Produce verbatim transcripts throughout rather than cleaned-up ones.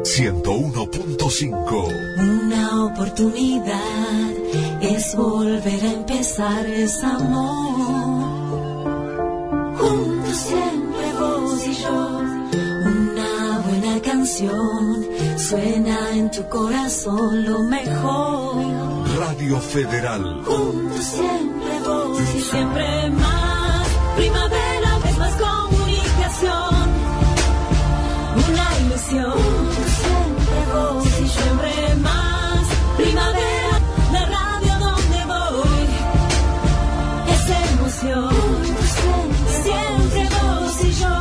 ciento uno punto cinco. Una oportunidad es volver a empezar, es amor. Juntos siempre vos y yo. Una buena canción suena en tu corazón, lo mejor. Radio Federal. Juntos siempre vos y siempre más. Primavera es más comunicación. Una ilusión. Siempre vos y siempre más. Primavera, la radio donde voy. Es emoción. Siempre vos y yo.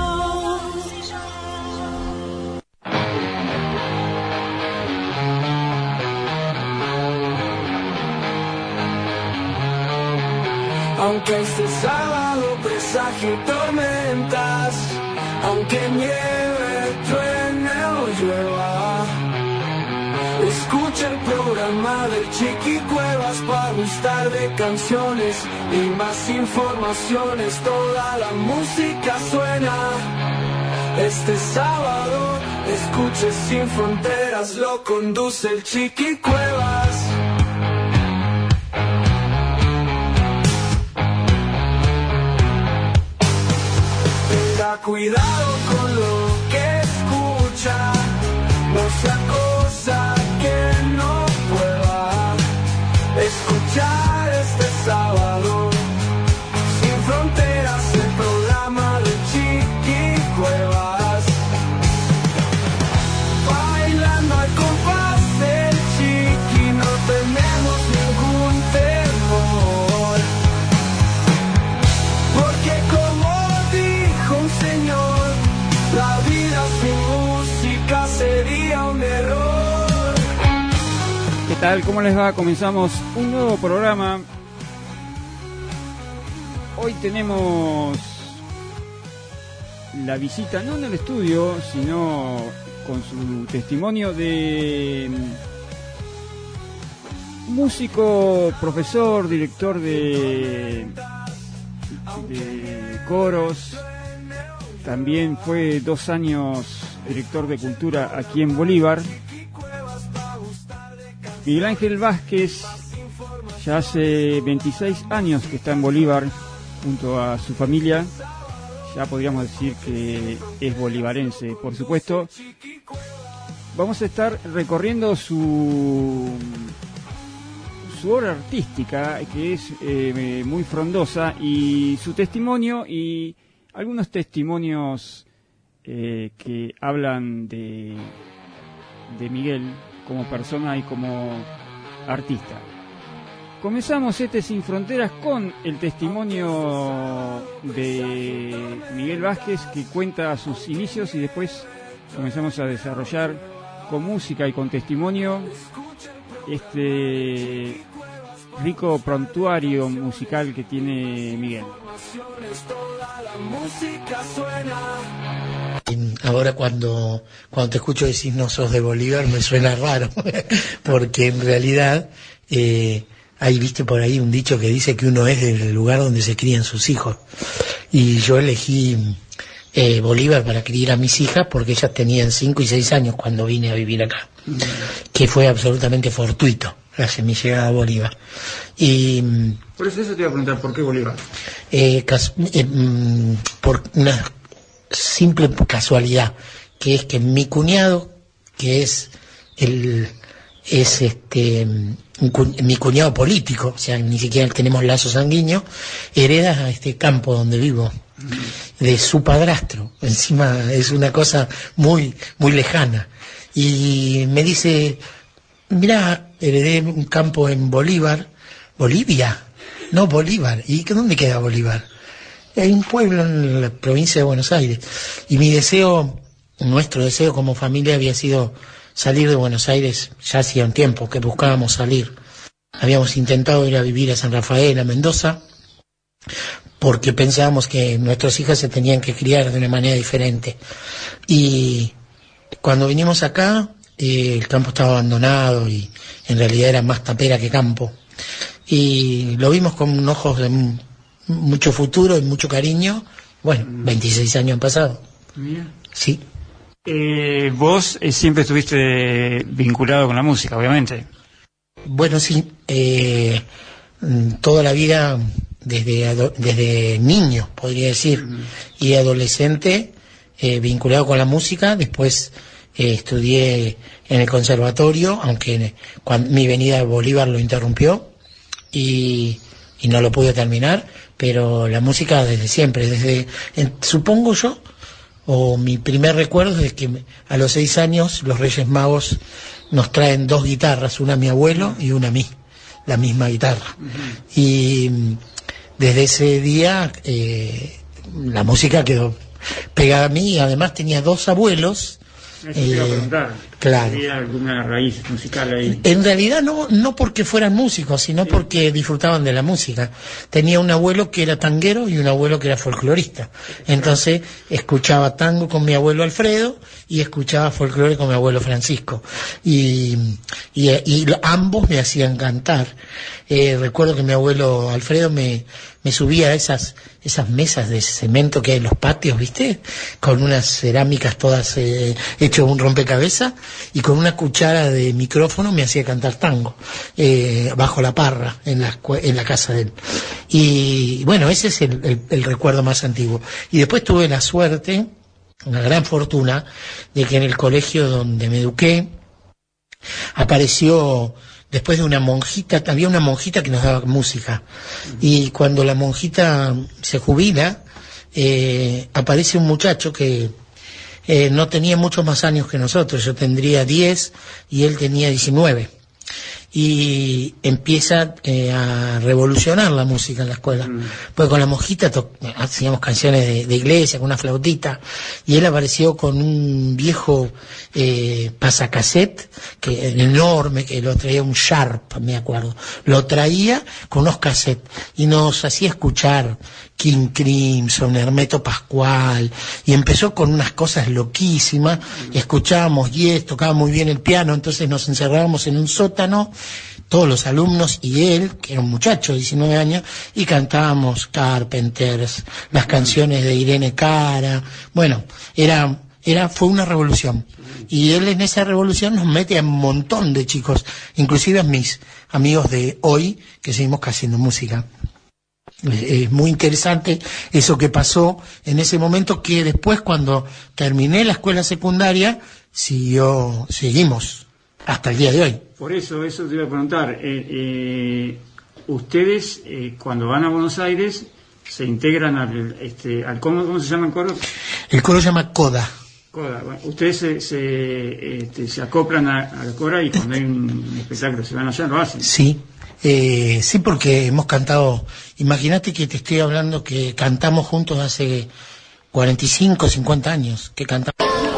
Aunque este sábado presagie tormentas, aunque nieve, truene o llueva, escucha el programa del Chiqui Cuevas para gustar de canciones y más informaciones. Toda la música suena. Este sábado, escuche Sin Fronteras, lo conduce el Chiqui Cuevas. Cuidado con lo que escucha, no sea cosa que no pueda escuchar este sábado. Sin Fronteras, el programa de Chiqui Cuevas. Bailando al compás del Chiqui, no tenemos ningún temor, porque como un señor, la vida sin música sería un error. ¿Qué tal? ¿Cómo les va? Comenzamos un nuevo programa. Hoy tenemos la visita, no en el estudio, sino con su testimonio de músico, profesor, director de, de coros. También fue dos años director de cultura aquí en Bolívar. Miguel Ángel Vázquez ya hace veintiséis años que está en Bolívar junto a su familia. Ya podríamos decir que es bolivarense, por supuesto. Vamos a estar recorriendo su, su obra artística, que es eh, muy frondosa, y su testimonio y algunos testimonios eh, que hablan de, de Miguel como persona y como artista. Comenzamos este Sin Fronteras con el testimonio de Miguel Vázquez, que cuenta sus inicios, y después comenzamos a desarrollar con música y con testimonio este rico prontuario musical que tiene Miguel. Ahora cuando cuando te escucho decir no sos de Bolívar me suena raro, porque en realidad eh, hay, viste por ahí un dicho que dice que uno es del lugar donde se crían sus hijos, y yo elegí eh, Bolívar para criar a mis hijas porque ellas tenían cinco y seis años cuando vine a vivir acá, que fue absolutamente fortuito mi llegada a Bolívar. Y por eso, eso te iba a preguntar, ¿por qué Bolívar? Eh, cas- eh, por una simple casualidad, que es que mi cuñado, que es el es este cu- mi cuñado político, o sea, ni siquiera tenemos lazo sanguíneo, hereda este campo donde vivo de su padrastro. Encima es una cosa muy muy lejana, y me dice: mirá, heredé un campo en Bolívar. ¿Bolivia? No, Bolívar. ¿Y dónde queda Bolívar? Hay un pueblo en la provincia de Buenos Aires. Y mi deseo, nuestro deseo como familia había sido salir de Buenos Aires. Ya hacía un tiempo que buscábamos salir. Habíamos intentado ir a vivir a San Rafael, a Mendoza, porque pensábamos que nuestras hijas se tenían que criar de una manera diferente. Y cuando vinimos acá, eh, el campo estaba abandonado y en realidad era más tapera que campo. Y lo vimos con ojos de m- mucho futuro y mucho cariño. Bueno, veintiséis años han pasado. Mira. Sí. Eh, vos eh, siempre estuviste vinculado con la música, obviamente. Bueno, sí, eh, toda la vida, desde, ado- desde niño, podría decir, uh-huh. y adolescente, eh, vinculado con la música. Después eh, estudié en el conservatorio, aunque cuando, mi venida a Bolívar lo interrumpió y, y no lo pude terminar, pero la música desde siempre, desde, en, supongo yo, o mi primer recuerdo es que a los seis años los Reyes Magos nos traen dos guitarras, una a mi abuelo y una a mí, la misma guitarra. Uh-huh. Y desde ese día eh, la música quedó pegada a mí, y además tenía dos abuelos. Eso te iba a preguntar. Claro. ¿Había alguna raíz musical ahí? En realidad no, no porque fueran músicos, sino sí. porque disfrutaban de la música. Tenía un abuelo que era tanguero y un abuelo que era folclorista. Entonces escuchaba tango con mi abuelo Alfredo y escuchaba folclore con mi abuelo Francisco. Y, y, y ambos me hacían cantar. Eh, recuerdo que mi abuelo Alfredo me, me subía a esas, esas mesas de cemento que hay en los patios, ¿viste? Con unas cerámicas todas eh, hechas un rompecabezas, y con una cuchara de micrófono me hacía cantar tango, eh, bajo la parra, en la, en la casa de él. Y bueno, ese es el, el, el recuerdo más antiguo. Y después tuve la suerte, una gran fortuna, de que en el colegio donde me eduqué, apareció, después de una monjita, había una monjita que nos daba música, y cuando la monjita se jubila, eh, aparece un muchacho que eh, no tenía muchos más años que nosotros. Yo tendría diez y él tenía diecinueve, y empieza eh, a revolucionar la música en la escuela. Mm. Pues con la monjita to- hacíamos canciones de, de iglesia, con una flautita, y él apareció con un viejo eh, pasacassette, que enorme, que lo traía un Sharp, me acuerdo, lo traía con unos cassettes, y nos hacía escuchar King Crimson, Hermeto Pascual, y empezó con unas cosas loquísimas. Mm. Escuchábamos Yes, tocaba muy bien el piano, entonces nos encerrábamos en un sótano, todos los alumnos y él, que era un muchacho de diecinueve años, y cantábamos Carpenters, las canciones de Irene Cara. Bueno, era, era, fue una revolución. Y él en esa revolución nos mete a un montón de chicos, inclusive a mis amigos de hoy, que seguimos haciendo música. Es muy interesante eso que pasó en ese momento, que después, cuando terminé la escuela secundaria, siguió, seguimos hasta el día de hoy. Por eso, eso te iba a preguntar. Eh, eh, ustedes, eh, cuando van a Buenos Aires, se integran al, este, al ¿cómo, cómo se llama el coro? El coro se llama Coda. Coda. Bueno, ustedes se, se, este, se acoplan a, a la Coda, y cuando hay un espectáculo se van allá, lo hacen. Sí. Eh, sí, porque hemos cantado, imagínate que te estoy hablando que cantamos juntos hace cuarenta y cinco, cincuenta años, que cantamos.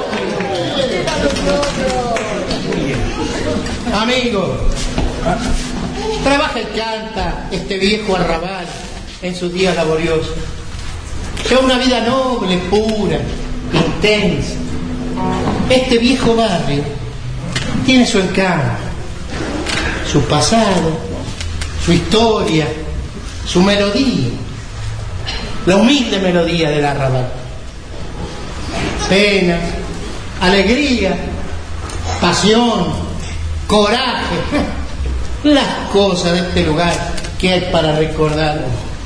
Amigo, trabaja y canta este viejo arrabal en sus días laboriosos. Es una vida noble, pura, intensa. Este viejo barrio tiene su encanto, su pasado, su historia, su melodía, la humilde melodía del arrabal. Pena, alegría, pasión, coraje, las cosas de este lugar que hay para recordar.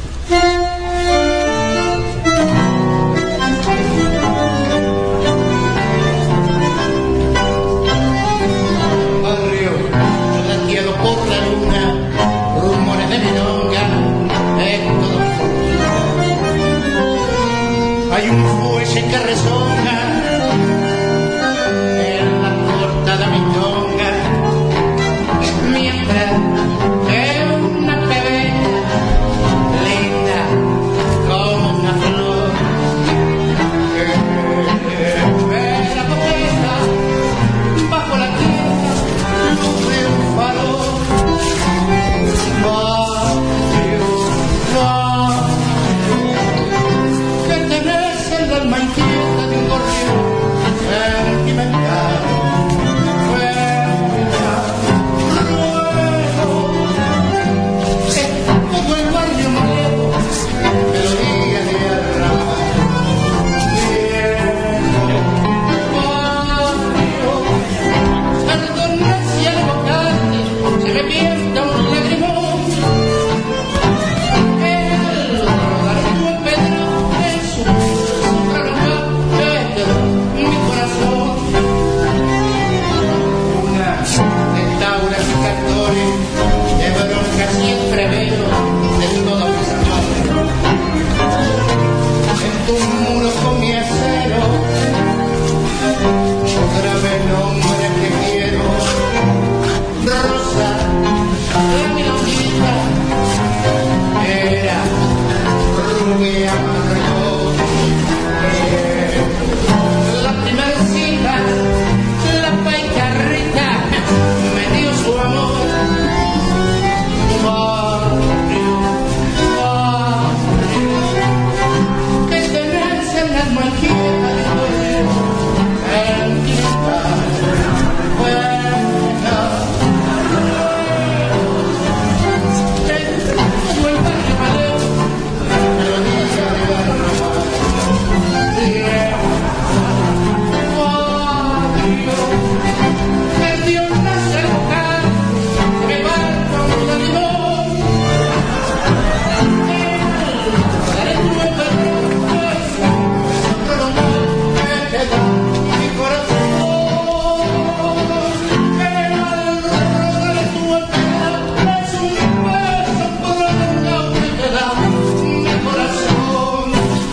Hay un fuelle que resonga en la cortada milonga, mientras que una pebeta Dame el nombre que quiero, Rosa, la milonguita era rubia marrón. La primera cita, la paicarrita me dio su amor. Barrio, barrio, que tenés en las manquillas de barrio, en quinta, buena. Como el barrio Madeo, melodía de barrio, barrio, que Dios me acerca, que me marca un limón. Daré tu nombre, otro nombre que te da mi corazón. Que al rogaré tu espera, es un beso por el nombre que te da mi corazón.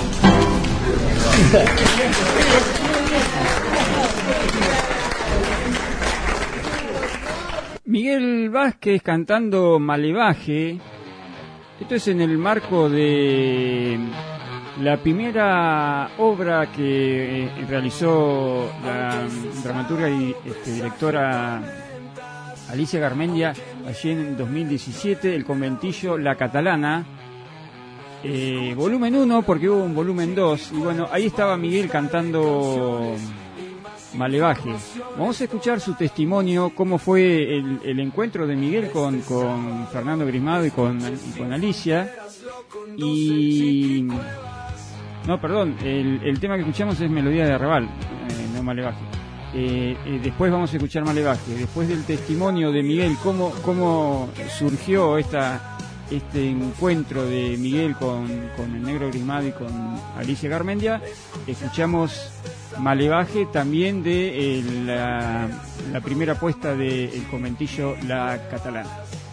Miguel Vázquez cantando Malevaje. Esto es en el marco de la primera obra que eh, realizó la dramaturga y este, directora Alicia Garmendia allí en dos mil diecisiete, el conventillo La Catalana, eh, volumen uno, porque hubo un volumen dos, y bueno, ahí estaba Miguel cantando Malevaje. Vamos a escuchar su testimonio, cómo fue el, el encuentro de Miguel con, con Fernando Grismado y con, y con Alicia. Y... No, perdón, el, el tema que escuchamos es Melodía de Arrabal, eh, no Malevaje. Eh, eh, después vamos a escuchar Malevaje. Después del testimonio de Miguel, cómo, cómo surgió esta, este encuentro de Miguel con, con el Negro Grismado y con Alicia Garmendia, escuchamos Malevaje, también de eh, la, la primera puesta del conventillo La Catalana.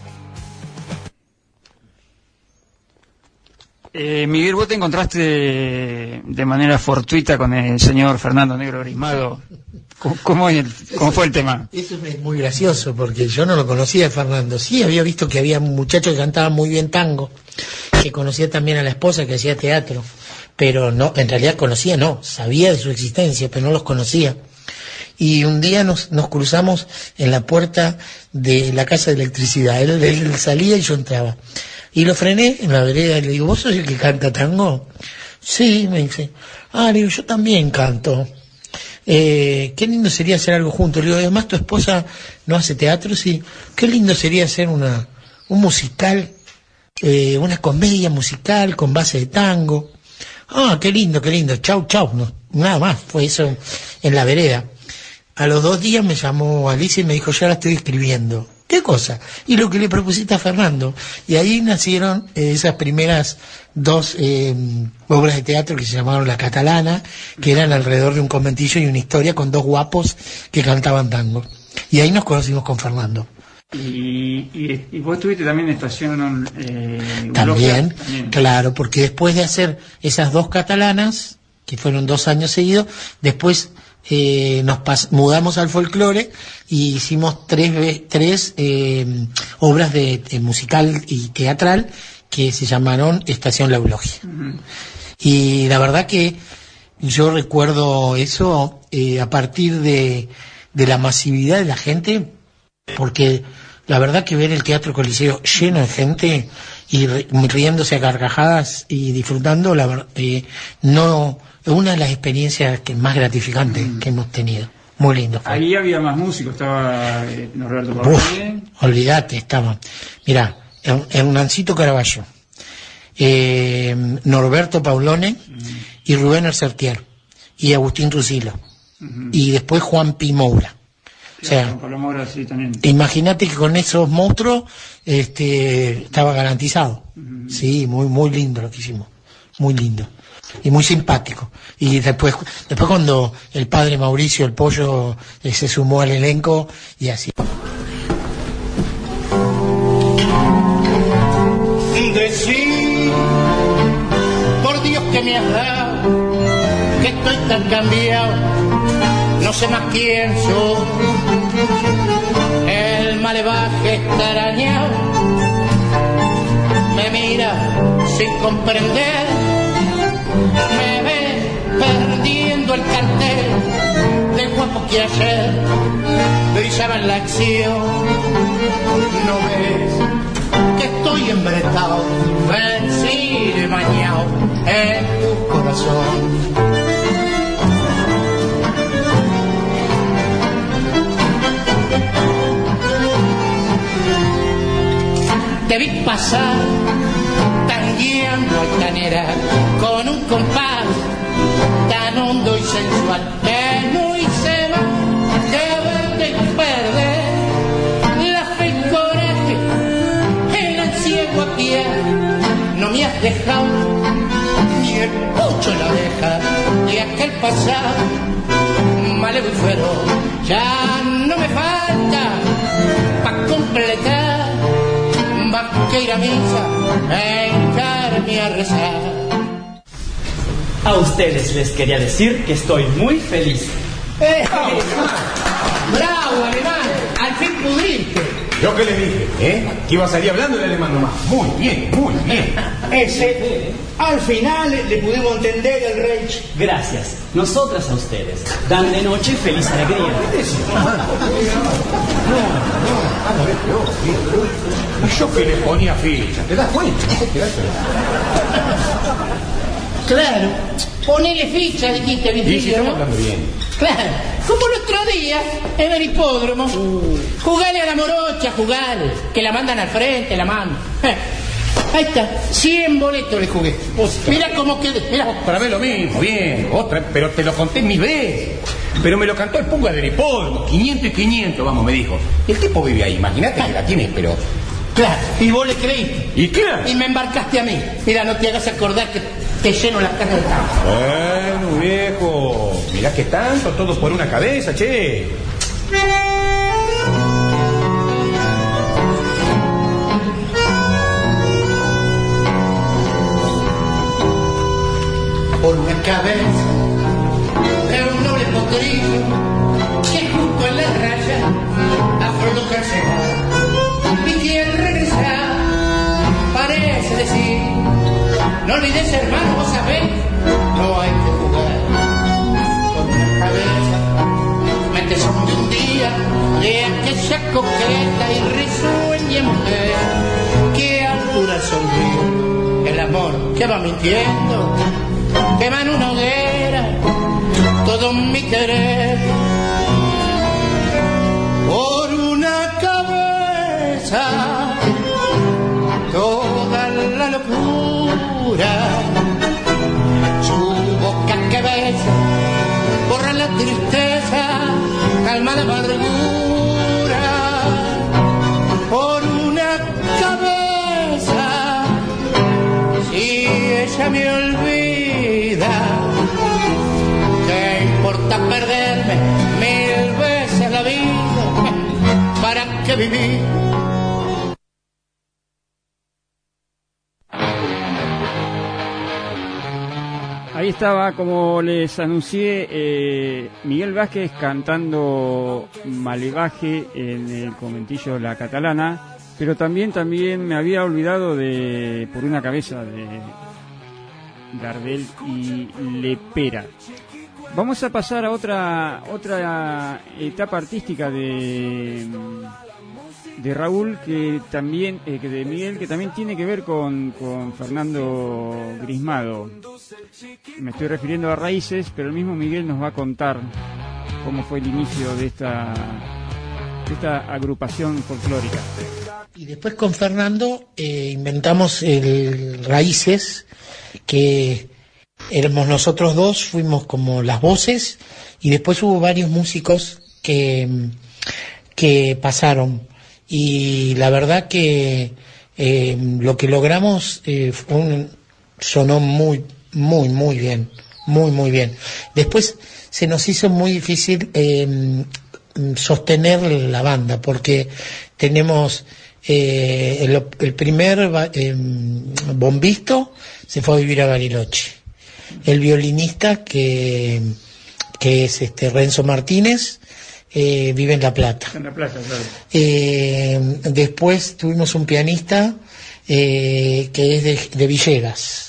Eh, Miguel, vos te encontraste de, de manera fortuita con el señor Fernando Negro Grismado. ¿Cómo, cómo, el, cómo fue el tema? Eso es muy gracioso porque yo no lo conocía a Fernando. Sí, había visto que había un muchacho que cantaba muy bien tango, que conocía también a la esposa que hacía teatro, pero no, en realidad conocía, no, sabía de su existencia, pero no los conocía. Y un día nos, nos cruzamos en la puerta de la casa de electricidad. Él, él salía y yo entraba. Y lo frené en la vereda y le digo, ¿vos sos el que canta tango? Sí, me dice. Ah, le digo, yo también canto. Eh, qué lindo sería hacer algo juntos. Le digo, además tu esposa no hace teatro, sí. Qué lindo sería hacer una un musical, eh, una comedia musical con base de tango. Ah, qué lindo, qué lindo. Chau, chau. No, nada más, fue eso en la vereda. A los dos días me llamó Alicia y me dijo, ya la estoy escribiendo. ¿Qué cosa? Y lo que le propusiste a Fernando. Y ahí nacieron eh, esas primeras dos eh, obras de teatro que se llamaron La Catalana, que eran alrededor de un conventillo y una historia con dos guapos que cantaban tango. Y ahí nos conocimos con Fernando. Y, y, y vos estuviste también en estación eh, también, también, claro, porque después de hacer esas dos catalanas, que fueron dos años seguidos, después eh, nos pas mudamos al folclore y hicimos tres, tres eh, obras de, de musical y teatral que se llamaron Estación La Eulogia. Uh-huh. Y la verdad que yo recuerdo eso eh, a partir de, de la masividad de la gente, porque la verdad que ver el Teatro Coliseo lleno de gente y riéndose a carcajadas y disfrutando, la verdad, eh, no, es una de las experiencias que más gratificantes mm. que hemos tenido. Muy lindo fue. Ahí había más músicos, estaba eh, Norberto Paulone. Olvídate, estaba. Mirá, Hernancito Caraballo, eh, Norberto Paulone mm. y Rubén Ercertier y Agustín Rusilo mm-hmm. y después Juan Pi Moura. O sea, sí, imagínate que con esos monstruos este, estaba garantizado. Uh-huh. Sí, muy muy lindo lo que hicimos, muy lindo y muy simpático. Y después después cuando el padre Mauricio, el Pollo, eh, se sumó al elenco y así. Decí, por Dios que me has dado, que estoy tan cambiado. no sé más quién soy. El malevaje está arañado, me mira sin comprender, me ve perdiendo el cartel del guapo que ayer brillaba en la acción. No ves que estoy embretado, vencido y mañado en tu corazón. Te vi pasar tangueando altanera con un compás tan hondo y sensual que no hice más que verte y perder la fe y coraje en el ciego a pie. No me has dejado ni el pucho en la oreja de aquel pasado malevo y feroz. Ya no me falta pa' completar más que ir a misa, encarme a rezar. A ustedes les quería decir que estoy muy feliz. ¡Eh! ¡Bravo, alemán! ¡Al fin pudiste! ¿Yo qué le dije? ¿Eh? Que iba a salir hablando el alemán nomás. Muy bien, muy bien. Ese, al final le pudimos entender el Reich. Gracias. Nosotras a ustedes. Dan de noche feliz alegría. Y yo que le ponía ficha, ¿te das cuenta? Claro, ponele ficha, dijiste, Y si Vitillo, estamos ¿no? hablando bien. Claro, como el otro día en el hipódromo. Uh. Jugale a la morocha, jugale, que la mandan al frente, la mandan. Eh, ahí está, cien boletos le jugué. Ostras. Mira cómo quedé, mira. Otra vez lo mismo, bien, otra, pero te lo conté mil veces. Pero me lo cantó el Punga del hipódromo, quinientos y quinientos, vamos, me dijo. El tipo vive ahí, imagínate que la tienes, pero... Claro, y vos le creíste. ¿Y qué? Y me embarcaste a mí. Mira, no te hagas acordar que te lleno las cajas de tanto. Bueno, viejo, mirá que tanto, todo por una cabeza, che. Por una cabeza de un noble potrillo que justo en la raya afloja el cebado. Y quien regresa parece decir: no olvides, hermano, vos sabés, no hay que jugar con una cabeza. Mente son de un día de aquella coqueta y risueña mujer que al curar sonríe. El amor que va mintiendo quema en una hoguera todo mi querer. Por una cabeza toda la locura, su boca que besa borra la tristeza, calma la amargura. Por una cabeza, si ella me olvida, ¿qué importa perderme mil veces la vida? ¿Para qué vivir? Ahí estaba, como les anuncié, eh, Miguel Vázquez cantando Malevaje en el conventillo La Catalana, pero también también me había olvidado de Por una cabeza de Gardel y Lepera. Vamos a pasar a otra otra etapa artística de de Raúl, que también eh, que de Miguel, que también tiene que ver con, con Fernando Grismado. Me estoy refiriendo a Raíces, pero el mismo Miguel nos va a contar cómo fue el inicio de esta de esta agrupación folclórica. Y después con Fernando eh, inventamos el Raíces, que éramos nosotros dos, fuimos como las voces, y después hubo varios músicos que, que pasaron. Y la verdad que eh, lo que logramos eh, fue un, sonó muy, muy, muy bien, muy, muy bien. Después se nos hizo muy difícil eh, sostener la banda, porque tenemos eh, el, el primer eh, bombisto se fue a vivir a Bariloche. El violinista que que es este Renzo Martínez, eh, vive en La Plata. En La Plata, claro. Eh, después tuvimos un pianista eh, que es de, de Villegas.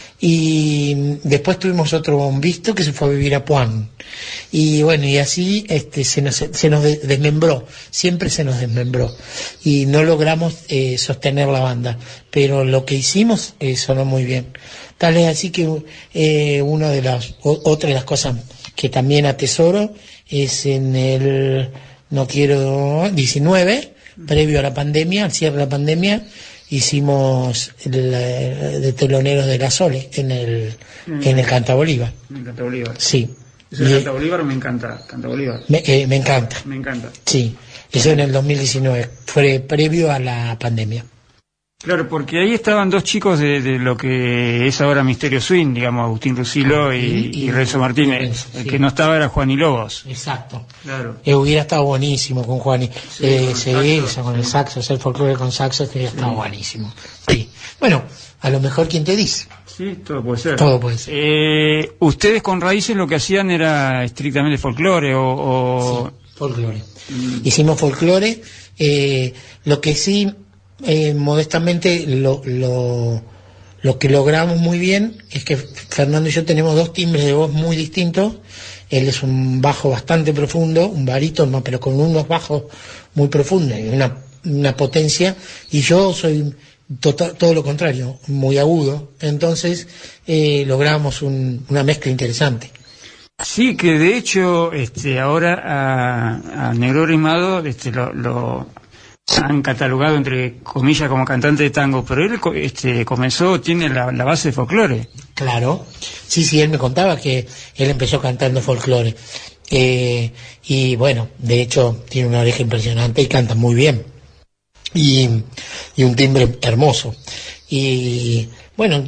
Y después tuvimos otro bombisto que se fue a vivir a Puan. Y bueno, y así este, se nos, se nos desmembró, siempre se nos desmembró. Y no logramos eh, sostener la banda, pero lo que hicimos eh, sonó muy bien. Tal es así que eh, una de las, o, otra de las cosas que también atesoro es en el, no quiero, diecinueve, previo a la pandemia, al cierre de la pandemia, hicimos el, el, de teloneros de la Sole en el mm. en el Canta Bolívar. En el Canta Bolívar. Sí. Eso de Canta Bolívar me encanta, Canta Bolívar. Me, eh, me encanta. Me encanta. Sí. Eso en el dos mil diecinueve, fue previo a la pandemia. Claro, porque ahí estaban dos chicos de, de lo que es ahora Misterio Swing, digamos, Agustín Rusilo y, y, y Renzo Martínez. Renzo, el sí. que no estaba era Juan y Lobos. Exacto. Claro. Eh, hubiera estado buenísimo con Juan y sí, eh, con, seguir el saxo, con el saxo, hacer folclore con saxo, que hubiera estado sí. buenísimo. Sí. Bueno, a lo mejor quién te dice. Sí, todo puede ser. Todo puede ser. Eh, ustedes con Raíces lo que hacían era estrictamente folclore o... o... Sí, folclore. Mm. Hicimos folclore, eh, lo que sí... Eh, modestamente lo, lo, lo que logramos muy bien es que Fernando y yo tenemos dos timbres de voz muy distintos. Él es un bajo bastante profundo, un barítono, pero con unos bajos muy profundos y una, una potencia, y yo soy total, todo lo contrario, muy agudo. Entonces eh, logramos un, una mezcla interesante. Sí, que de hecho este ahora a, a Negro Rimado este, lo, lo han catalogado entre comillas como cantante de tango, pero él este, comenzó, tiene la, la base de folclore. Claro, sí, sí, él me contaba que él empezó cantando folclore. Eh, y bueno, de hecho tiene una oreja impresionante y canta muy bien. Y, y un timbre hermoso. Y bueno...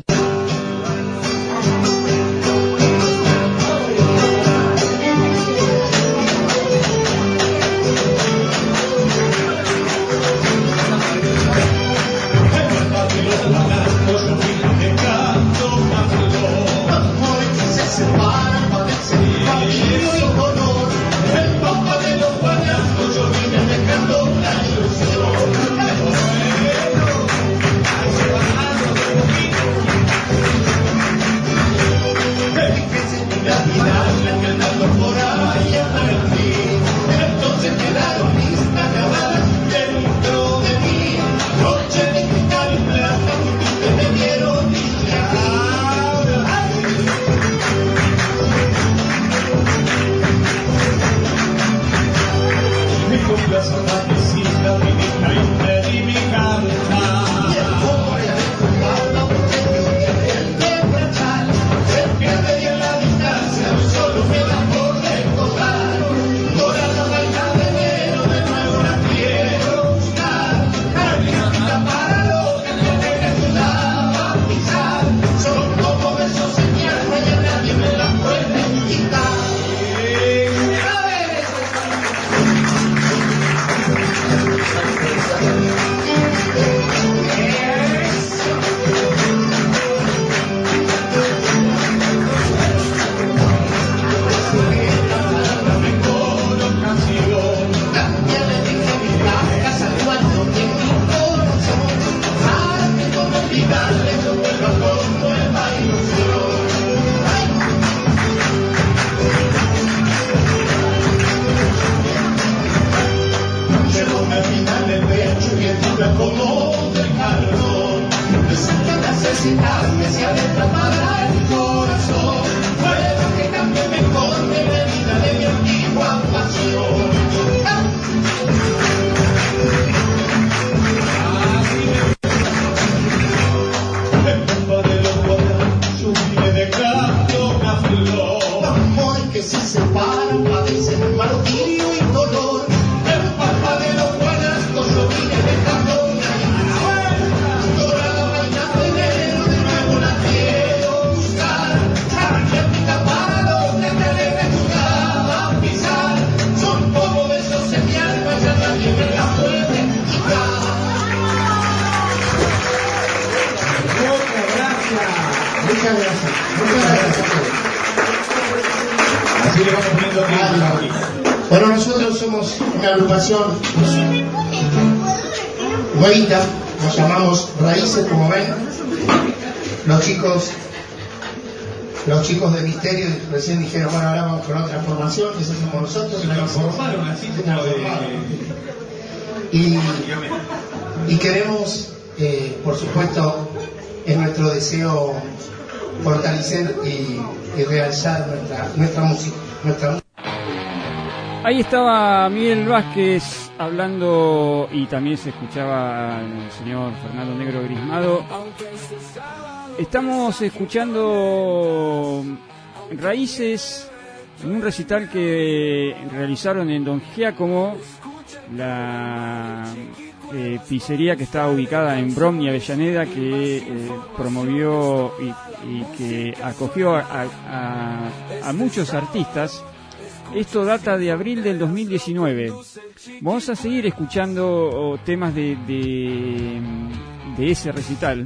Muchas gracias. Muchas gracias. Así le vamos Bueno, nosotros somos una agrupación nuevita, nos llamamos Raíces, como ven. Los chicos, los chicos de Misterio recién dijeron, bueno, ahora vamos con otra formación, esa somos nosotros. Nos formaron así como de... Y, y queremos, eh, por supuesto, es nuestro deseo fortalecer y, y realzar nuestra, nuestra música. Nuestra... Ahí estaba Miguel Vázquez hablando y también se escuchaba al señor Fernando Negro Grismado. Estamos escuchando Raíces en un recital que realizaron en Don Giacomo, la eh, pizzería que está ubicada en Brom y Avellaneda, que eh, promovió y, y que acogió a, a, a muchos artistas. Esto data de abril del dos mil diecinueve. Vamos a seguir escuchando temas de, de, de ese recital.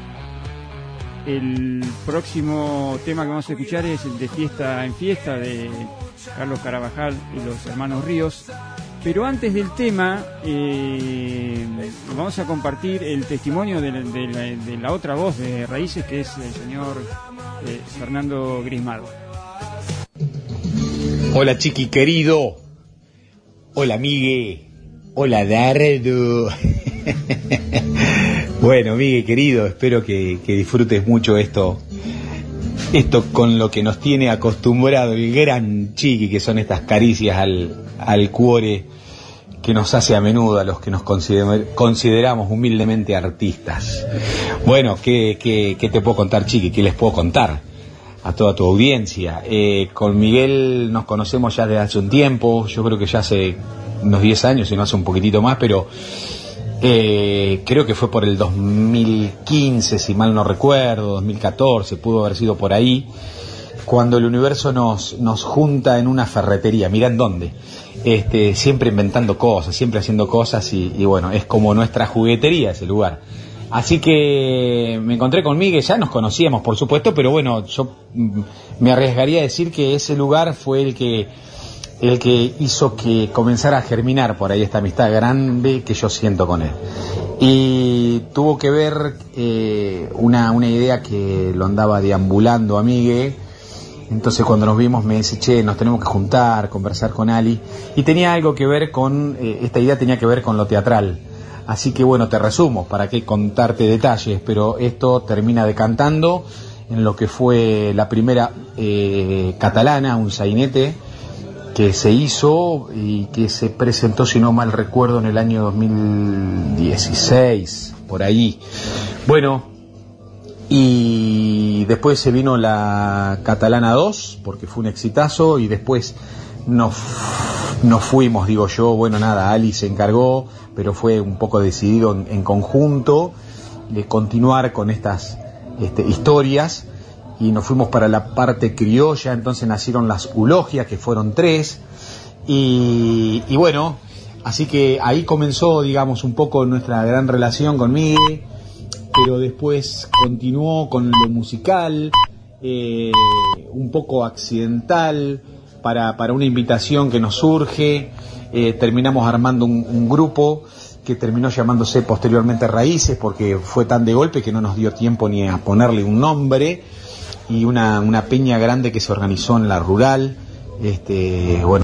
El próximo tema que vamos a escuchar es el de Fiesta en Fiesta de Carlos Carabajal y los hermanos Ríos. Pero antes del tema, eh, vamos a compartir el testimonio de la, de, la, de la otra voz de Raíces, que es el señor eh, Fernando Grismado. Hola Chiqui querido, hola Migue, hola Dardo. Bueno Migue querido, espero que, que disfrutes mucho esto, esto con lo que nos tiene acostumbrado el gran Chiqui, que son estas caricias al, al cuore que nos hace a menudo a los que nos consider, consideramos humildemente artistas. Bueno, ¿qué, qué, qué te puedo contar Chiqui? ¿Qué les puedo contar a toda tu audiencia? Eh, con Miguel nos conocemos ya desde hace un tiempo, yo creo que ya hace unos diez años, si no hace un poquitito más, pero eh, creo que fue por el dos mil quince, si mal no recuerdo, dos mil catorce, pudo haber sido por ahí, cuando el universo nos, nos junta en una ferretería, mirá en dónde, este, siempre inventando cosas, siempre haciendo cosas y, y bueno, es como nuestra juguetería ese lugar. Así que me encontré con Miguel, ya nos conocíamos por supuesto, pero bueno, yo me arriesgaría a decir que ese lugar fue el que el que hizo que comenzara a germinar por ahí esta amistad grande que yo siento con él. Y tuvo que ver eh, una, una idea que lo andaba deambulando a Miguel. Entonces cuando nos vimos me dice, che, nos tenemos que juntar, conversar con Ali. Y tenía algo que ver con, eh, esta idea tenía que ver con lo teatral. Así que bueno, te resumo, para qué contarte detalles, pero esto termina decantando en lo que fue la primera eh, catalana, un sainete, que se hizo y que se presentó, si no mal recuerdo, en el año dos mil dieciséis, por ahí. Bueno, y después se vino la Catalana dos, porque fue un exitazo, y después nos, nos fuimos, digo yo, bueno, nada, Ali se encargó, pero fue un poco decidido en, en conjunto de continuar con estas este, historias, y nos fuimos para la parte criolla. Entonces nacieron las ulogias, que fueron tres, y, y bueno, así que ahí comenzó, digamos, un poco nuestra gran relación con Miguel, pero después continuó con lo musical, eh, un poco accidental, para, para una invitación que nos surge. Eh, terminamos armando un, un grupo que terminó llamándose posteriormente Raíces, porque fue tan de golpe que no nos dio tiempo ni a ponerle un nombre, y una, una peña grande que se organizó en la rural. Este, bueno.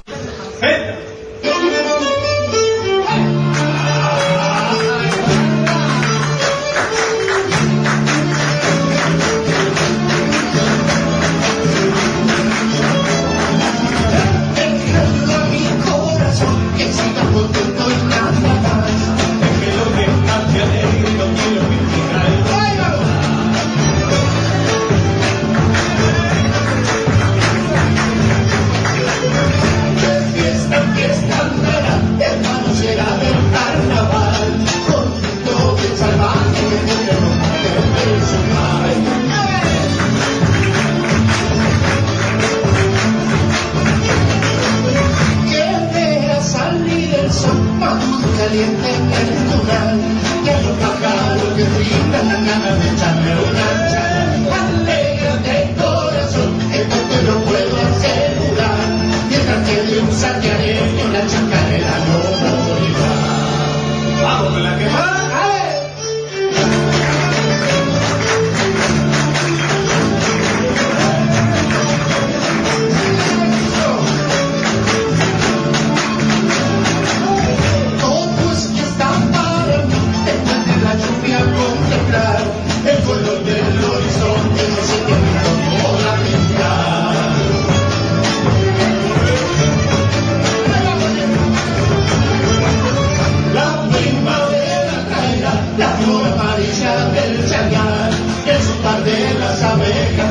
Alégrate, corazón, esto te lo puedo asegurar. Mientras que de un saquearé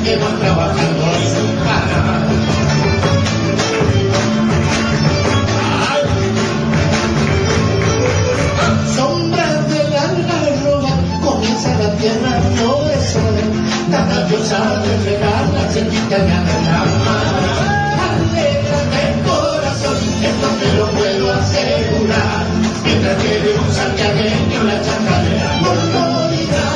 que van trabajando sin parar. Sombras de la algarroba, comienza la tierra a florecer, cada diosa de regalar se quita la llama. Alégrate corazón, esto te lo puedo asegurar, mientras quede un santiagueño la chacarera no morirá.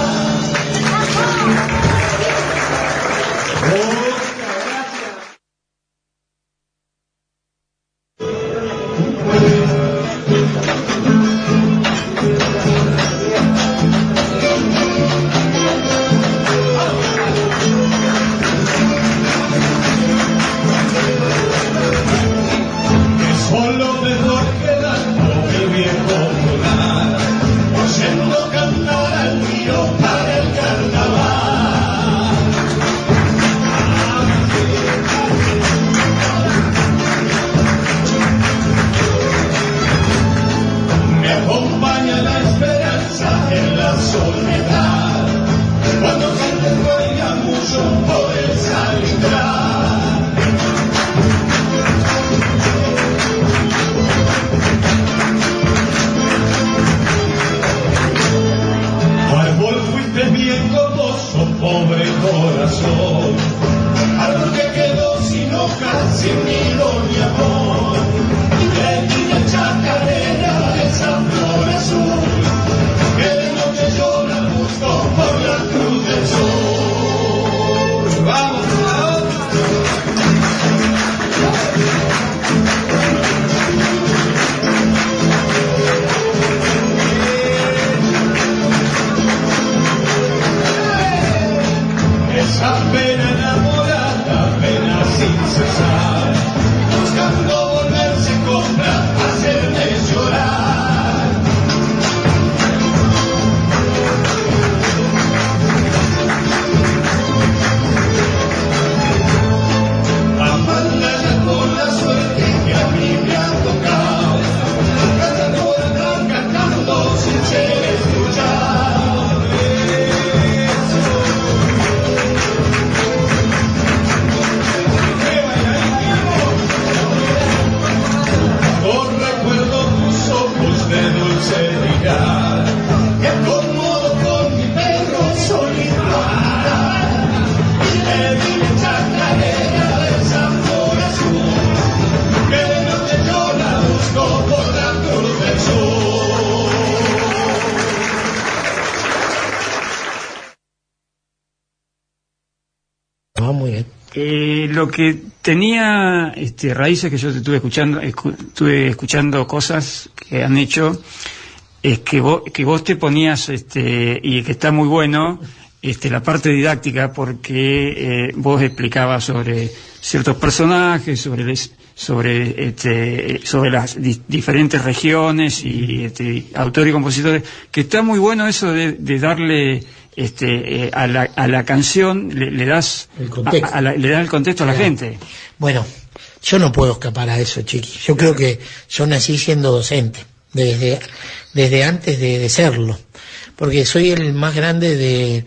Lo que tenía este, raíces que yo estuve escuchando, escu estuve escuchando cosas que han hecho, es que vos, que vos te ponías, este, y que está muy bueno, este, la parte didáctica, porque eh, vos explicabas sobre ciertos personajes, sobre les, sobre este, sobre las di diferentes regiones y este, autores y compositores, que está muy bueno eso de, de darle este eh, a la a la canción le, le das el contexto. A, a la, le das el contexto a la gente. Bueno, yo no puedo escapar a eso, Chiqui. Yo creo que yo nací siendo docente desde desde antes de, de serlo, porque soy el más grande de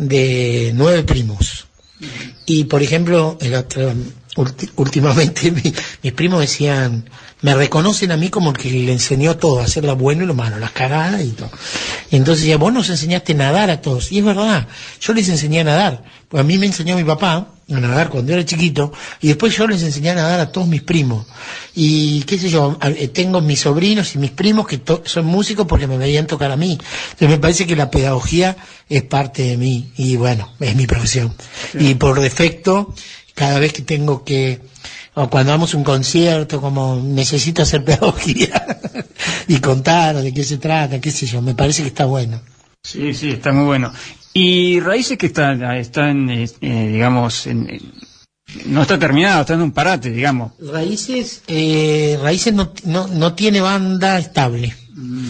de nueve primos. Y por ejemplo, el otro, ulti, últimamente mi, mis primos decían, me reconocen a mí como el que le enseñó todo, a hacer lo bueno y lo malo, las cagadas y todo. Y entonces decía, vos nos enseñaste a nadar a todos. Y es verdad, yo les enseñé a nadar. Pues a mí me enseñó mi papá a nadar cuando era chiquito, y después yo les enseñé a nadar a todos mis primos. Y qué sé yo, tengo mis sobrinos y mis primos que son músicos porque me veían tocar a mí. Entonces me parece que la pedagogía es parte de mí, y bueno, es mi profesión. Sí. Y por defecto, cada vez que tengo que, o cuando damos un concierto, como necesito hacer pedagogía y contar de qué se trata, qué sé yo, me parece que está bueno. Sí, sí, está muy bueno. Y Raíces, que están, están eh, digamos, en, en, no está terminado, está en un parate, digamos. Raíces, eh, Raíces no, no, no tiene banda estable. Mm.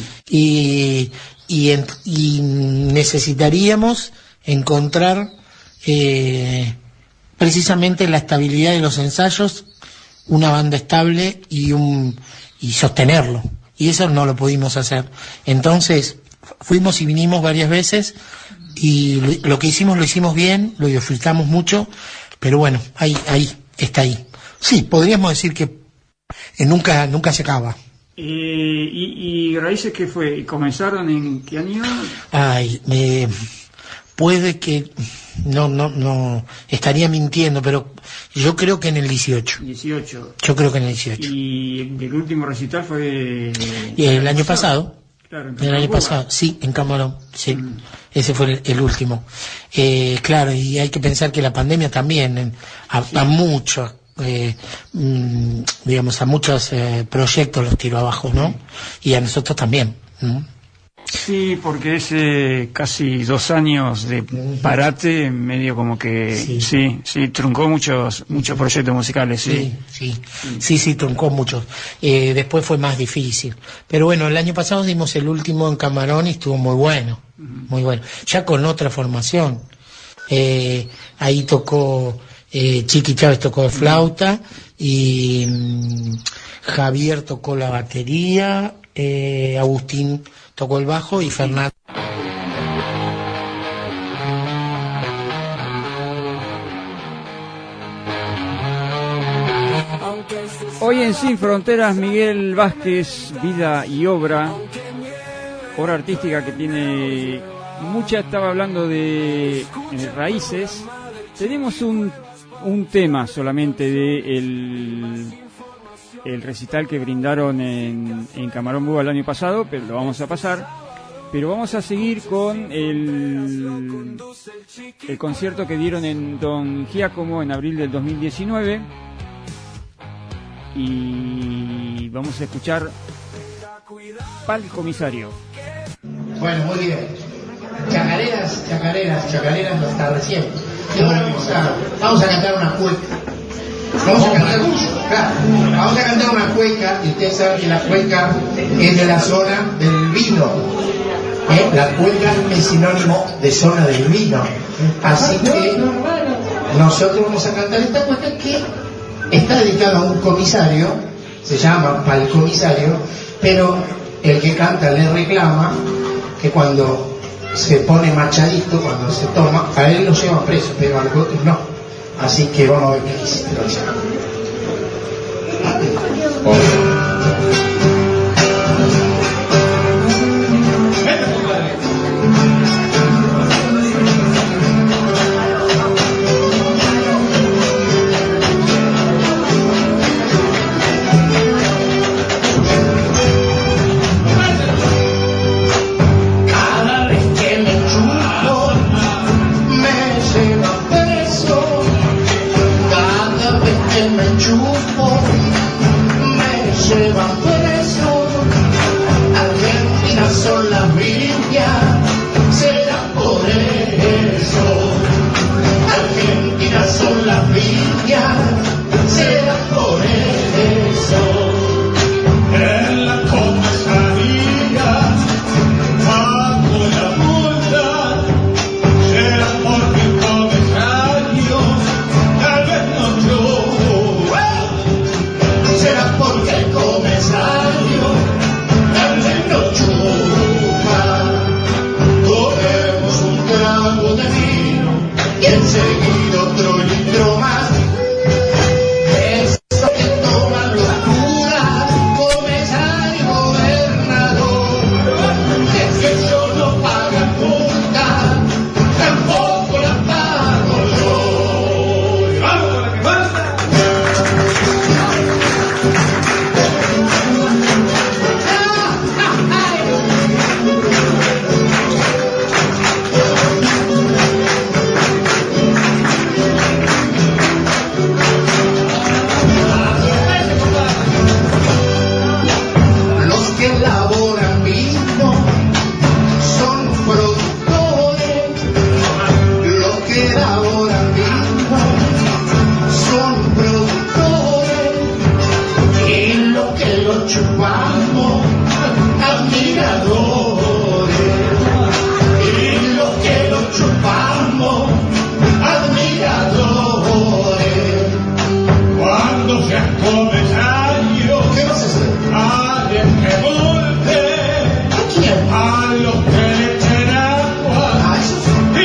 Y, y, en, y necesitaríamos encontrar eh, precisamente la estabilidad de los ensayos, una banda estable y, un, y sostenerlo. Y eso no lo pudimos hacer. Entonces, fuimos y vinimos varias veces, y lo, lo que hicimos lo hicimos bien, lo disfrutamos mucho, pero bueno, ahí, ahí, está ahí. Sí, podríamos decir que eh, nunca, nunca se acaba. Eh, y, ¿Y Raíces qué fue? ¿Comenzaron en qué año? Ay, eh, puede que, no, no, no, estaría mintiendo, pero yo creo que en el dieciocho. dieciocho. Yo creo que en el dieciocho. Y el último recital fue... Y el año pasado. Claro, el año pasado, sí, en Camarón, sí. Mm. Ese fue el, el último. Eh, claro, y hay que pensar que la pandemia también, a, sí. a muchos, eh, mm, digamos, a muchos eh, proyectos los tiró abajo, ¿no? Y a nosotros también, ¿no? Sí, porque es eh, casi dos años de parate, medio como que sí, sí, sí truncó muchos muchos proyectos musicales, sí. Sí, sí, sí, sí, sí truncó muchos. Eh, después fue más difícil. Pero bueno, el año pasado dimos el último en Camarón y estuvo muy bueno, uh-huh. muy bueno. Ya con otra formación. Eh, ahí tocó, eh, Chiqui Chávez tocó de flauta y mm, Javier tocó la batería, eh, Agustín tocó el bajo y Fernando. Hoy en Sin Fronteras, Miguel Vázquez, vida y obra, obra artística que tiene mucha, estaba hablando de eh, raíces. Tenemos un, un tema solamente de el... el recital que brindaron en, en Camarón Búho el año pasado, pero lo vamos a pasar. Pero vamos a seguir con el, el concierto que dieron en Don Giacomo en abril del dos mil diecinueve. Y vamos a escuchar Pal Comisario. Bueno, muy bien. Chacareras, chacareras, chacareras hasta recién. Y ahora vamos a, vamos a cantar una cueca. Vamos a cantar, claro, vamos a cantar una cueca, y ustedes saben que la cueca es de la zona del vino. ¿Eh? La cueca es sinónimo de zona del vino. Así que nosotros vamos a cantar esta cueca que está dedicada a un comisario, se llama Pal Comisario, pero el que canta le reclama que cuando se pone machadito, cuando se toma, a él lo llevan preso, pero a los otros no. Así que vamos a ver qué hiciste, lo hice. Cada vez que me chupo, me lleva preso. Cada vez que me chupo, me llevan preso. Argentina son las villas, será por eso. Argentina son las villas, será por eso. En la comisaría pago la multa, será porque el comisario tal vez no yo. Será porque el comisario tal vez no chupa. Tomemos un trago de vino y enseguida otro litro más. Eso que toman los curas, comisario y gobernador. Es que yo no pago multa, tampoco la pago yo. Y vamos con la que falta. Los que elaboran vino son productores. Los que elaboran vino son productores. Y los que lo chupamos, admiradores. Y los que lo chupamos, admiradores. Cuando seas comisario, ¿qué vas a hacer? Alguien que multe. ¿A quién? A los que le echen agua. ¿A esos?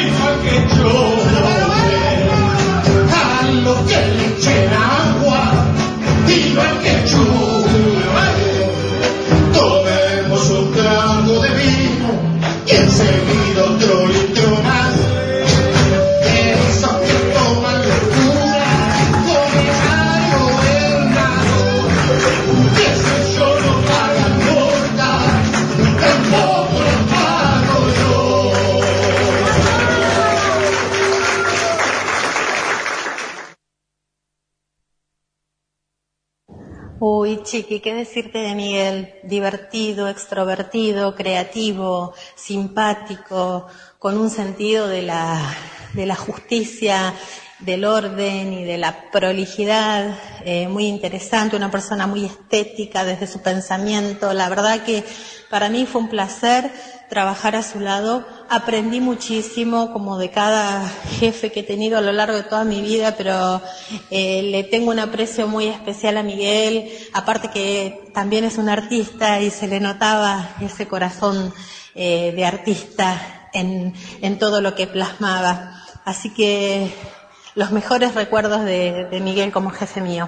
Uy, Chiqui, ¿qué decirte de Miguel? Divertido, extrovertido, creativo, simpático, con un sentido de la, de la justicia, del orden y de la prolijidad, eh, muy interesante, una persona muy estética desde su pensamiento. La verdad que para mí fue un placer trabajar a su lado. Aprendí muchísimo, como de cada jefe que he tenido a lo largo de toda mi vida, pero eh, le tengo un aprecio muy especial a Miguel, aparte que también es un artista y se le notaba ese corazón eh, de artista en, en todo lo que plasmaba. Así que los mejores recuerdos de, de Miguel como jefe mío.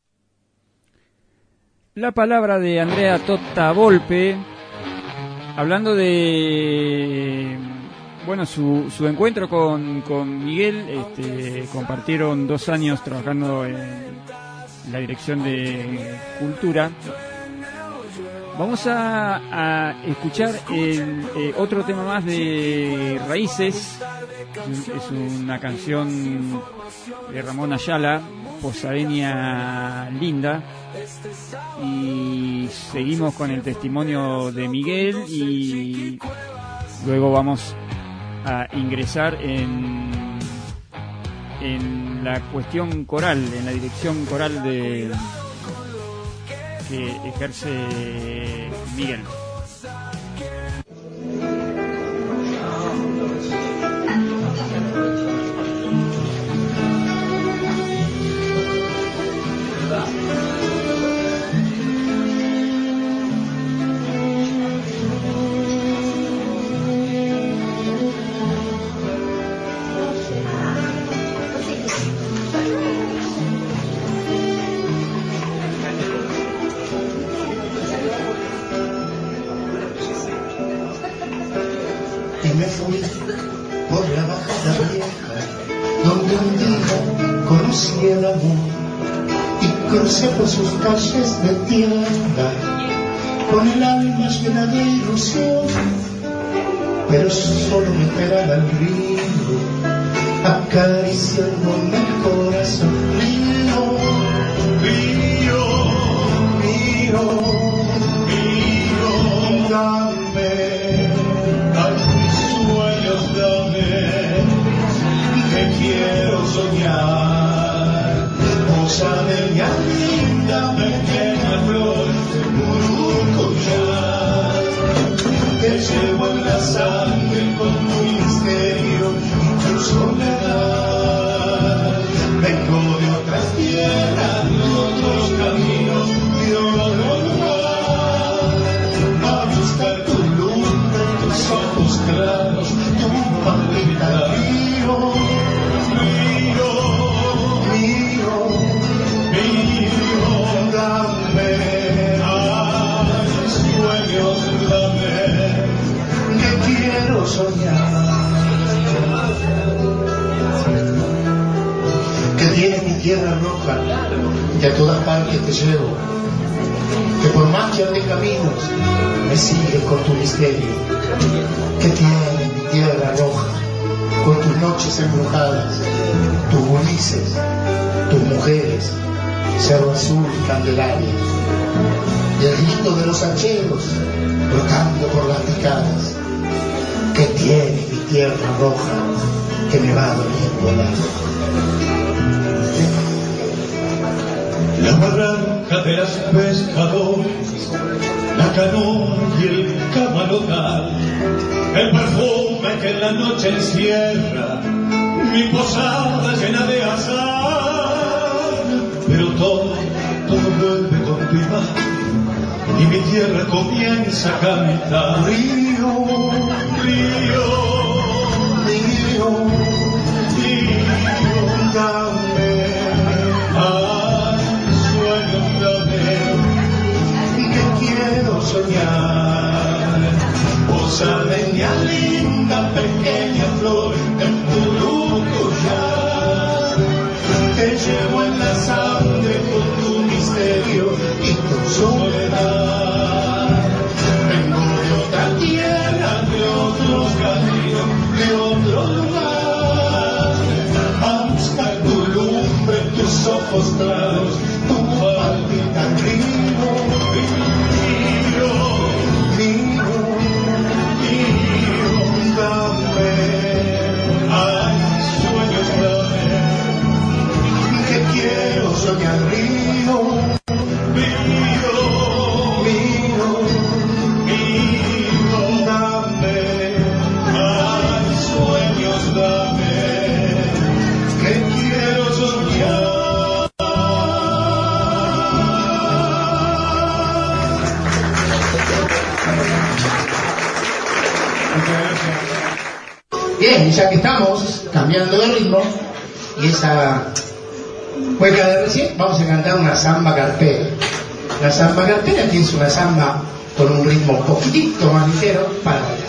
La palabra de Andrea Totta Volpe, hablando de, bueno, su, su encuentro con, con Miguel. Este, compartieron dos años trabajando en la dirección de Cultura. Vamos a, a escuchar el, eh, otro tema más de Raíces. Es una canción de Ramón Ayala, Posadeña Linda. Y seguimos con el testimonio de Miguel y luego vamos a ingresar en, en la cuestión coral, en la dirección coral de que ejerce Miguel. Me fui por la bajada vieja, donde un día conocí el amor y crucé por sus calles de tierra, con el alma llena de ilusión, pero solo me esperaba el río, acariciándome el corazón. Río, río, río, río, dame sueños, dame, que quiero soñar. Posadeña linda, pequeña flor de Murucuyá, te llevo en la sangre con tu misterio y tu soledad. Vengo de otras tierras, de otros caminos, de otro lugar, a buscar tu lumbre, tus ojos claros, tu palpita. Río, río, río, río, dame, ay, sueños, dame, que quiero soñar. Que tiene mi tierra roja, que a todas partes te llevo, que por más que ande caminos, me sigues con tu misterio. Que tiene mi tierra roja, con tus noches embrujadas, tus Ulises, tus mujeres, Cerro Azul y Candelaria, y el grito de los hacheros brotando por las picadas. Que tiene mi tierra roja, que me va doliendo el alma. La barranca de las pescadores, la canoa y el camalotal, el perfume que en la noche encierra mi posada llena de azar. Pero todo, todo vuelve con tu imagen y mi tierra comienza a cantar. Río, río, río, río, dame, ay, sueños, dame, que quiero soñar. Posadeña linda, pequeña flor de Murucuyá, te llevo en la sangre con tu misterio y tu soledad. Vengo de otra tierra, de otros caminos, de otro lugar, a buscar tu lumbre, tus ojos claros, tu palpita río. Bien, ya que estamos cambiando de ritmo y esa cueca de recién, vamos a cantar una samba carpera. La samba carpera, que es una samba con un ritmo poquitito más ligero para bailar.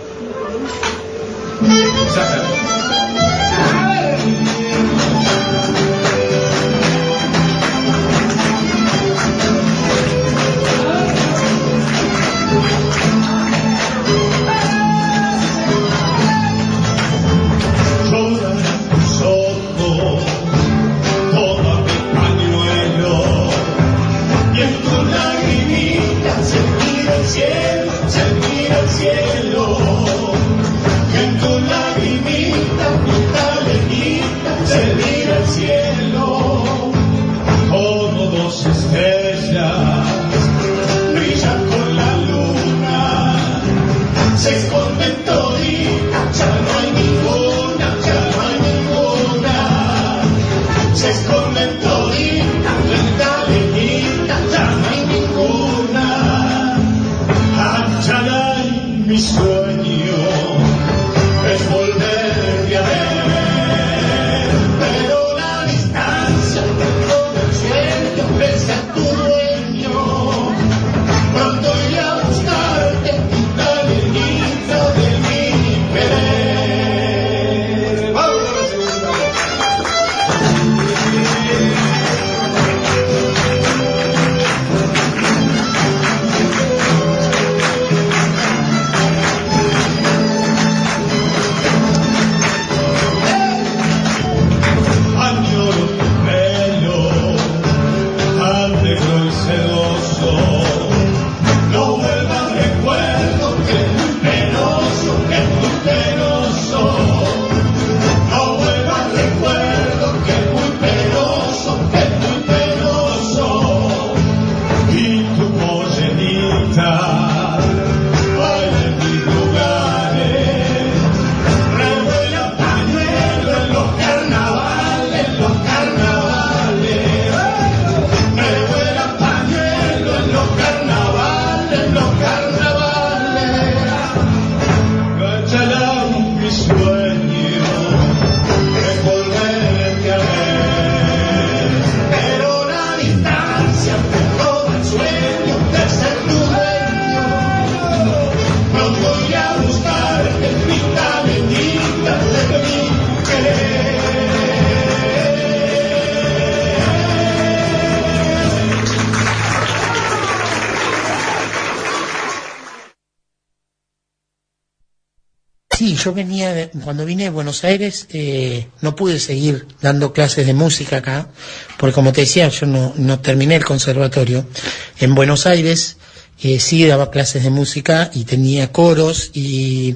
Sí, yo venía, de, cuando vine de Buenos Aires, eh, no pude seguir dando clases de música acá, porque como te decía, yo no, no terminé el conservatorio. En Buenos Aires eh, sí daba clases de música y tenía coros y,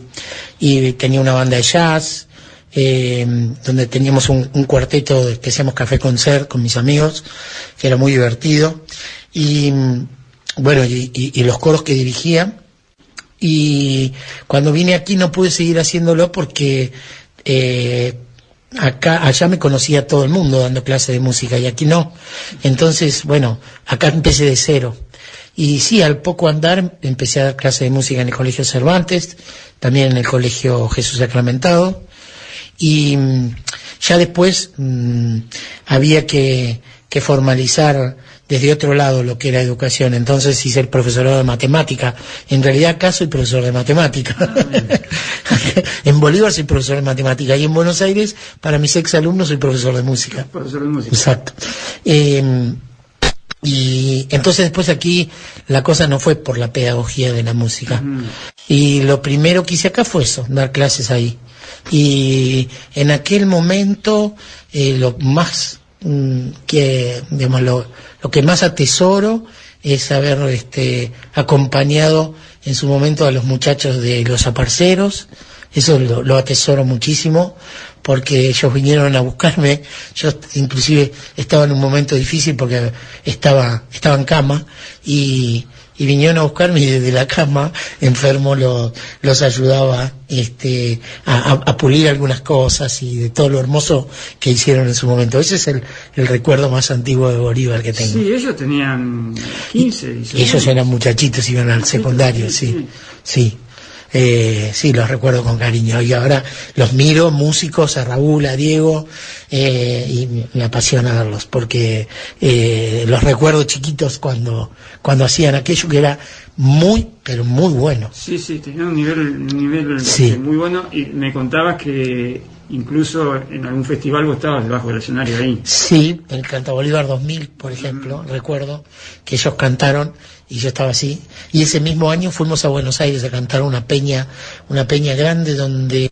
y tenía una banda de jazz, eh, donde teníamos un, un cuarteto que hacíamos café concert con mis amigos, que era muy divertido. Y bueno, y, y, y los coros que dirigía. Y cuando vine aquí no pude seguir haciéndolo porque eh, acá allá me conocía todo el mundo dando clases de música y aquí no. Entonces, bueno, acá empecé de cero. Y sí, al poco andar empecé a dar clases de música en el Colegio Cervantes, también en el Colegio Jesús Sacramentado. Y mmm, ya después mmm, había que, que formalizar desde otro lado lo que era educación. Entonces hice el profesorado de matemática. En realidad acá soy profesor de matemática. En Bolívar soy profesor de matemática y en Buenos Aires para mis exalumnos soy profesor de música. Profesor de música. Exacto. Eh, y entonces después aquí la cosa no fue por la pedagogía de la música. Uh-huh. Y lo primero que hice acá fue eso, dar clases ahí. Y en aquel momento eh, lo más que digamos lo, lo que más atesoro es haber este acompañado en su momento a los muchachos de los aparceros. Eso lo, lo atesoro muchísimo porque ellos vinieron a buscarme. Yo inclusive estaba en un momento difícil porque estaba estaba en cama y y vinieron a buscarme y desde la cama enfermo lo, los ayudaba este a, a pulir algunas cosas y de todo lo hermoso que hicieron en su momento. Ese es el, el recuerdo más antiguo de Bolívar que tengo. Sí, ellos tenían quince, y ellos eran muchachitos, iban al secundario, sí, sí. sí. eh, sí, los recuerdo con cariño. Y ahora los miro, músicos, a Raúl, a Diego, eh, y me apasiona verlos, porque eh, los recuerdo chiquitos cuando, cuando hacían aquello que era muy, pero muy bueno. Sí, sí, tenía un nivel, un nivel Sí. muy bueno, y me contabas que incluso en algún festival vos estabas debajo del escenario ahí. Sí, en el Canta Bolívar dos mil, por ejemplo, recuerdo que ellos cantaron y yo estaba así. Y ese mismo año fuimos a Buenos Aires a cantar una peña, una peña grande donde...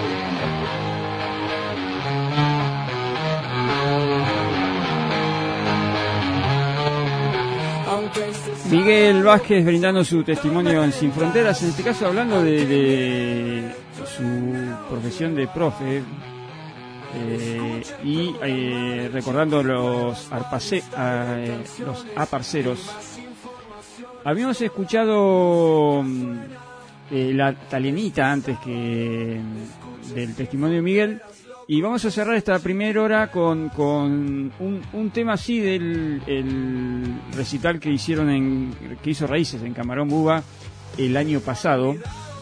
Miguel Vázquez brindando su testimonio en Sin Fronteras, en este caso hablando de, de su profesión de profe, eh, y eh, recordando los, arpace, eh, los aparceros. Habíamos escuchado eh, la talenita antes que del testimonio de Miguel, y vamos a cerrar esta primera hora con, con un, un tema así del el recital que hicieron en, que hizo Raíces en Camarón Buba el año pasado.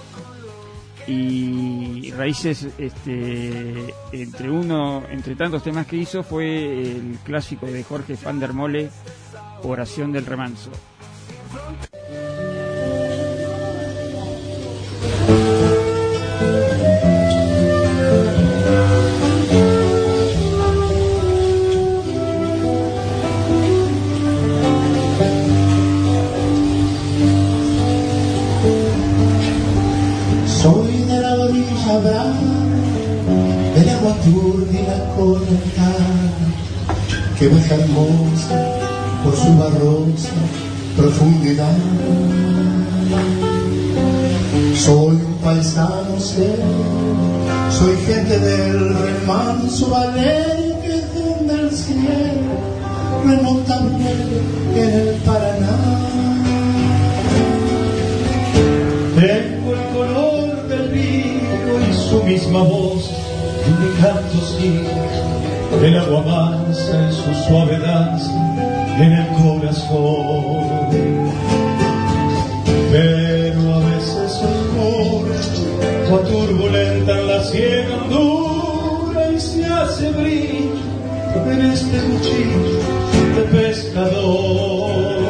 Y Raíces, este, entre uno, entre tantos temas que hizo, fue el clásico de Jorge van der Mole, Oración del Remanso. Soy de la orilla brava, del agua turbia y la correntada, que baja hermosa por su barrosa profundidad. Soy un paisano serio, soy gente del remanso Valerio, que desde el cielo remonta en el Paraná. Tengo el color del vino y su misma voz, y mi canto sigue, el agua mansa en su suave danza en el corazón. Pero a veces oscura, o turbulenta en la ciega hondura, y se hace brillo en este cuchillo de pescador.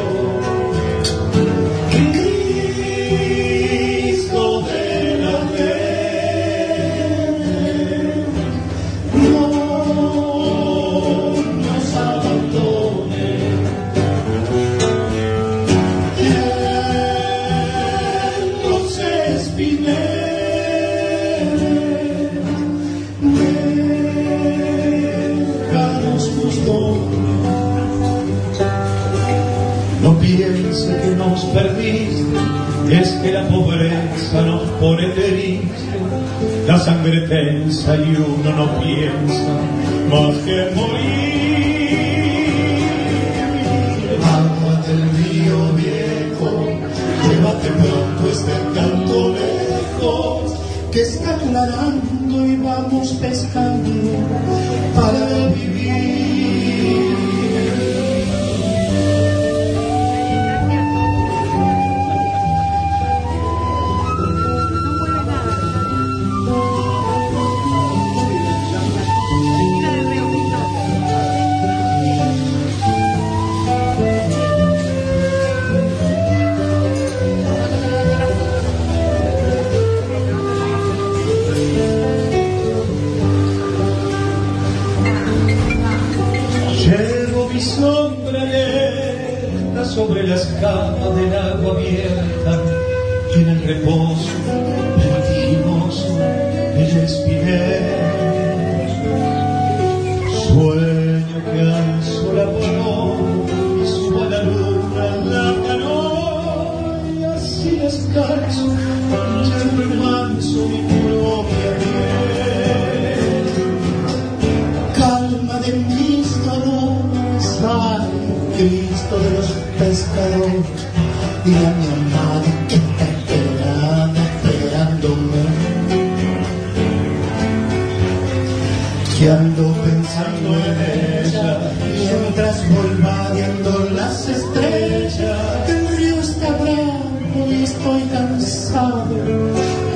Que nos perdiste, es que la pobreza nos pone triste, la sangre tensa y uno no piensa más que en morir. Agua del río viejo, llévate pronto este canto lejos, que está aclarando y vamos pescando para vivir. Sobre la escama del agua abierta, y en el reposo vertiginoso del espinel, sueño que alzo la mano y subo a la luna en la canoa, y así descalzo ya el remanso mi propia piel. Calma de mis dolores, ay, Cristo de los pescadores, y a mi amada que está esperando, esperándome, que ando pensando en ella mientras voy viendo las estrellas. El río está bravo y estoy cansado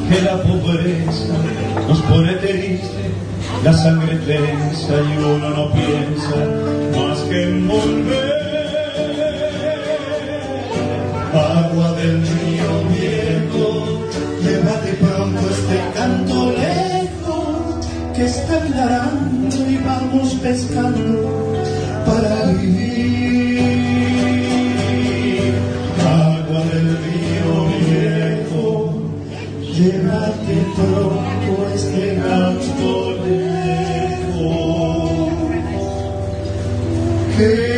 que la pobreza nos pone triste, la sangre tensa y uno no piensa más que en volver. Agua del río viejo, llévate pronto este canto lejos que está enlarando y vamos pescando para vivir. Agua del río viejo, llévate pronto este canto lejos que